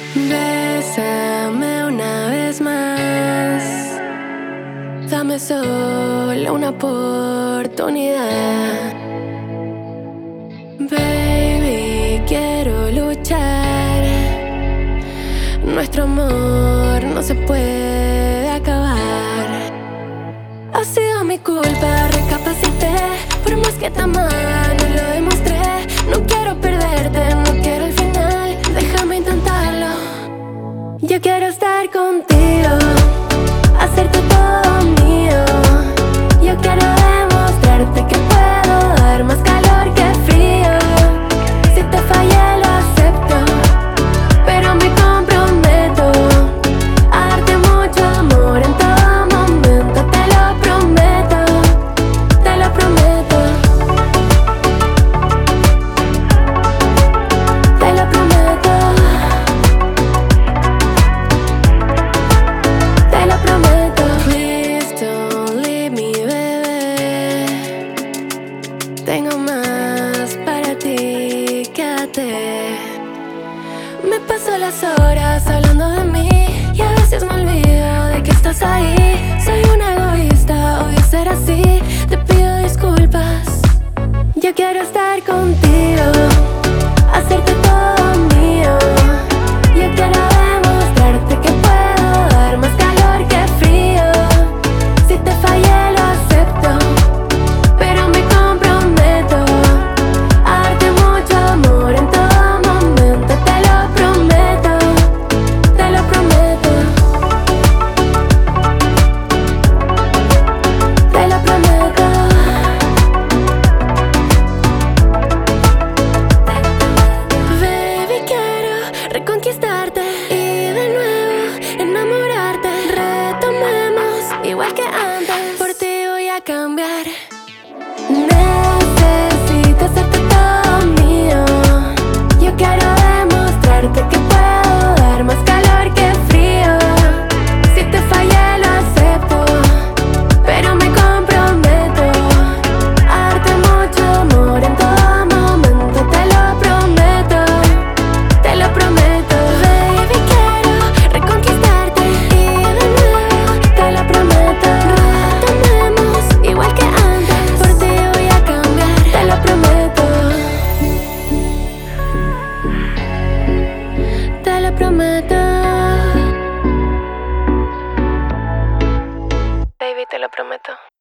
Bésame una vez más, dame solo una oportunidad. Baby, quiero luchar. Nuestro amor no se puede acabar. Ha sido mi culpa, recapacité. Por más que te amaba, no lo demostré. No quiero perderte, no quiero el final. Déjame intentarlo. Yo quiero estar contigo, hacerte todo mío. Yo quiero demostrarte que puedo dar más calor que frío. Si te fallé lo acepto, pero me comprometo a darte mucho amor en todo momento. Te lo prometo, te lo prometo. Te lo prometo. Te lo prometo. Please don't leave me, bebé. Tengo más para ti, quédate. Me paso las horas hablando de mí y a veces me olvido de que estás ahí. Soy una egoísta, odio ser así. Te pido disculpas. Yo quiero estar contigo.